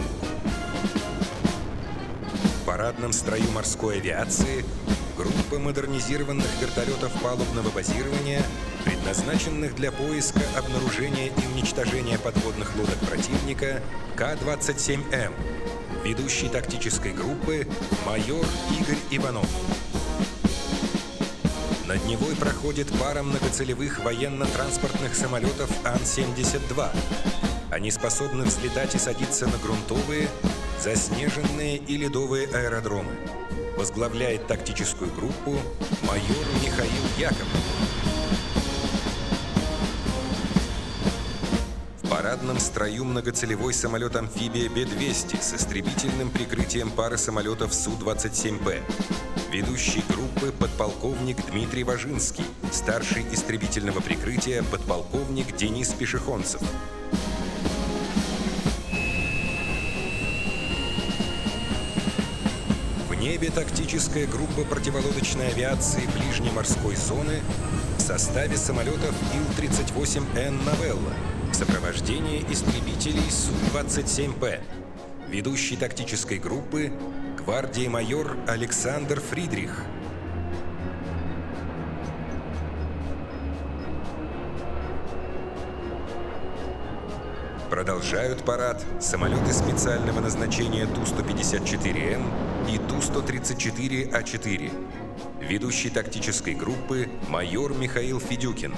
В парадном строю морской авиации группа модернизированных вертолетов палубного базирования, предназначенных для поиска, обнаружения и уничтожения подводных лодок противника К-27М. Ведущий тактической группы — майор Игорь Иванов. Над Невой проходит пара многоцелевых военно-транспортных самолетов Ан-72. Они способны взлетать и садиться на грунтовые, заснеженные и ледовые аэродромы. Возглавляет тактическую группу майор Михаил Яков. В парадном строю многоцелевой самолет-амфибия Б-200 с истребительным прикрытием пары самолетов Су-27П. Ведущий группы — подполковник Дмитрий Важинский, старший истребительного прикрытия — подполковник Денис Пешехонцев. В небе тактическая группа противолодочной авиации ближней морской зоны в составе самолетов Ил-38Н «Новелла» в сопровождении истребителей Су-27П. Ведущий тактической группы — гвардии майор Александр Фридрих. Продолжают парад самолеты специального назначения Ту-154М и Ту-134А4. Ведущий тактической группы майор Михаил Федюкин.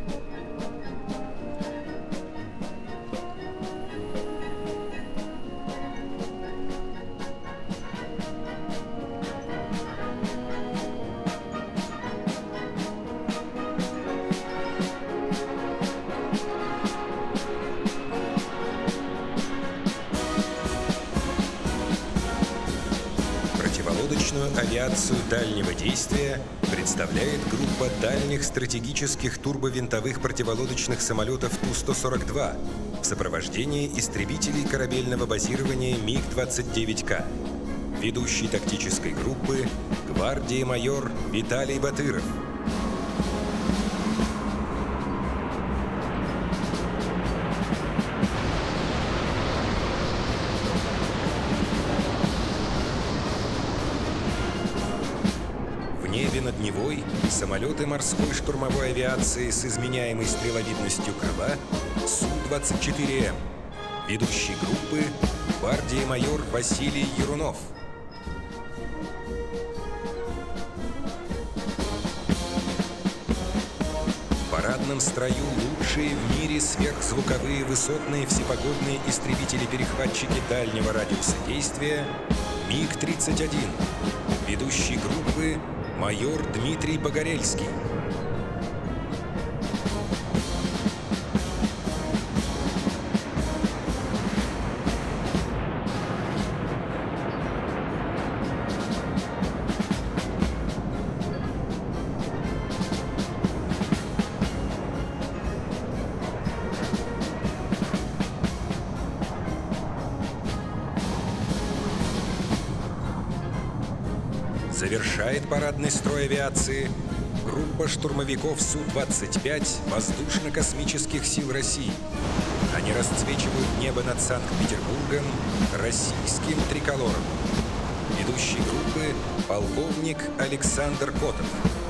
Противолодочную авиацию дальнего действия представляет группа дальних стратегических турбовинтовых противолодочных самолетов Ту-142 в сопровождении истребителей корабельного базирования МиГ-29К. Ведущий тактической группы гвардии майор Виталий Батыров. В небе над Невой самолеты морской штурмовой авиации с изменяемой стреловидностью крыла Су-24М. Ведущий группы гвардии майор Василий Ерунов. В парадном строю лучшие в мире сверхзвуковые высотные всепогодные истребители-перехватчики дальнего радиуса действия МиГ-31. Ведущий группы майор Дмитрий Погорельский. Завершает парадный строй авиации группа штурмовиков Су-25 Воздушно-космических сил России. Они расцвечивают небо над Санкт-Петербургом российским триколором. Ведущий группы полковник Александр Котов.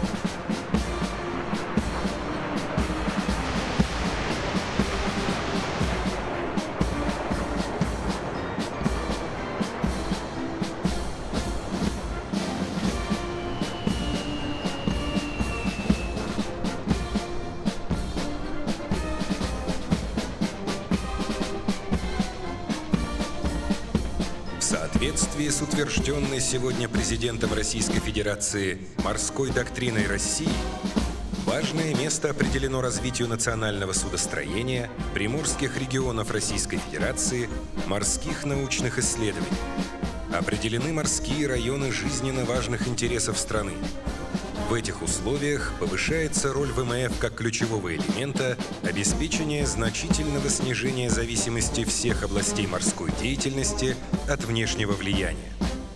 В соответствии с утвержденной сегодня президентом Российской Федерации морской доктриной России, важное место определено развитию национального судостроения, приморских регионов Российской Федерации, морских научных исследований. Определены морские районы жизненно важных интересов страны. В этих условиях повышается роль ВМФ как ключевого элемента обеспечения значительного снижения зависимости всех областей морской деятельности от внешнего влияния.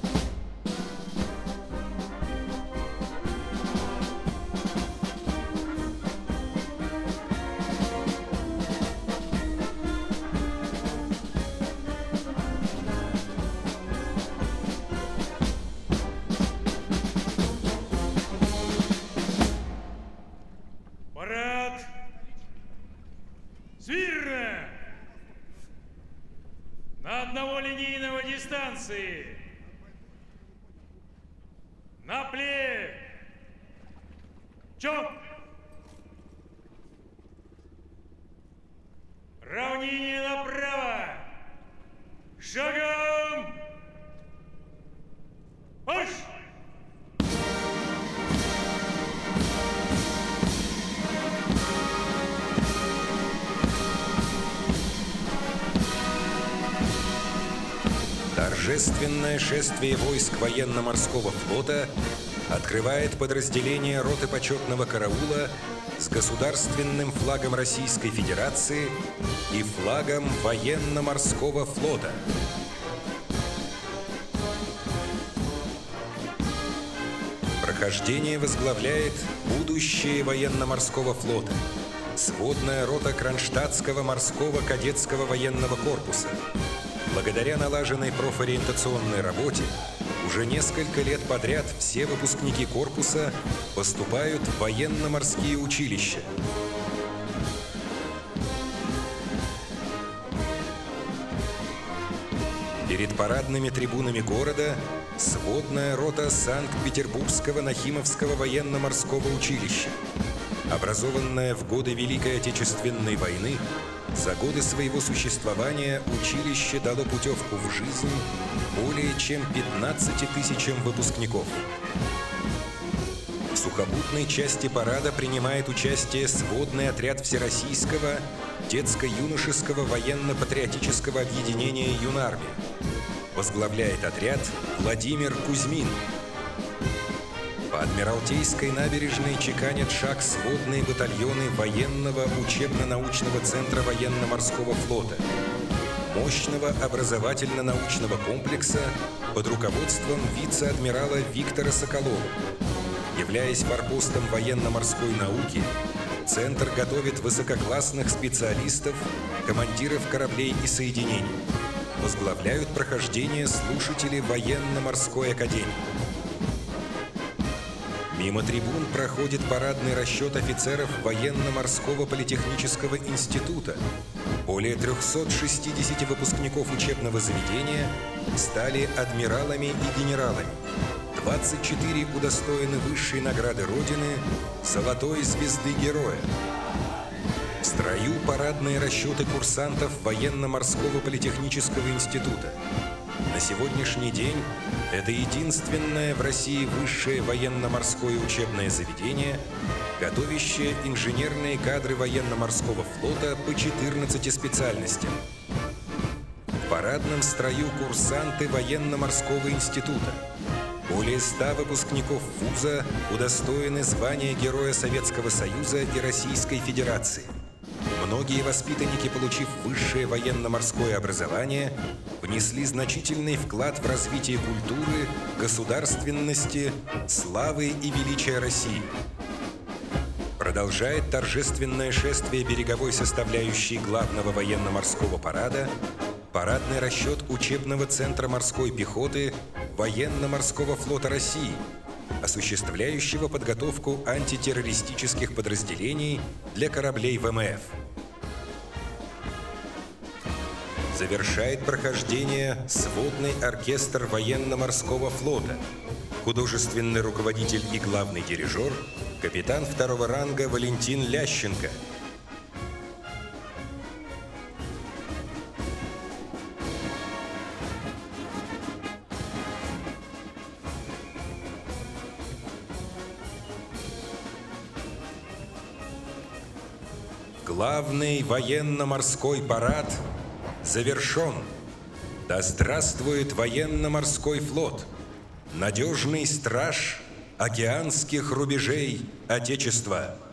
Парад! Смирно! На одного линейного дистанции! На плечо! Равнение направо! Шагом! Марш! Торжественное шествие войск военно-морского флота открывает подразделение роты почетного караула с государственным флагом Российской Федерации и флагом военно-морского флота. Прохождение возглавляет будущее военно-морского флота, сводная рота Кронштадтского морского кадетского военного корпуса. Благодаря налаженной профориентационной работе уже несколько лет подряд все выпускники корпуса поступают в военно-морские училища. Перед парадными трибунами города сводная рота Санкт-Петербургского Нахимовского военно-морского училища. Образованная в годы Великой Отечественной войны, за годы своего существования училище дало путевку в жизнь более чем 15 тысячам выпускников. В сухопутной части парада принимает участие сводный отряд Всероссийского детско-юношеского военно-патриотического объединения «Юнармия». Возглавляет отряд Владимир Кузьмин. По Адмиралтейской набережной чеканят шаг сводные батальоны военного учебно-научного центра военно-морского флота, мощного образовательно-научного комплекса под руководством вице-адмирала Виктора Соколова. Являясь форпостом военно-морской науки, Центр готовит высококлассных специалистов, командиров кораблей и соединений. Возглавляют прохождение слушатели военно-морской академии. Мимо трибун проходит парадный расчет офицеров военно-морского политехнического института. Более 360 выпускников учебного заведения стали адмиралами и генералами. 24 удостоены высшей награды Родины «Золотой звезды Героя». В строю парадные расчеты курсантов военно-морского политехнического института. На сегодняшний день это единственное в России высшее военно-морское учебное заведение, готовящее инженерные кадры военно-морского флота по 14 специальностям. В парадном строю курсанты военно-морского института. Более 100 выпускников вуза удостоены звания Героя Советского Союза и Российской Федерации. Многие воспитанники, получив высшее военно-морское образование, внесли значительный вклад в развитие культуры, государственности, славы и величия России. Продолжает торжественное шествие береговой составляющей главного военно-морского парада парадный расчет учебного центра морской пехоты Военно-морского флота России, осуществляющего подготовку антитеррористических подразделений для кораблей ВМФ. Завершает прохождение сводный оркестр военно-морского флота, художественный руководитель и главный дирижер, капитан второго ранга Валентин Лященко. Главный военно-морской парад завершен. Да здравствует военно-морской флот, надежный страж океанских рубежей Отечества!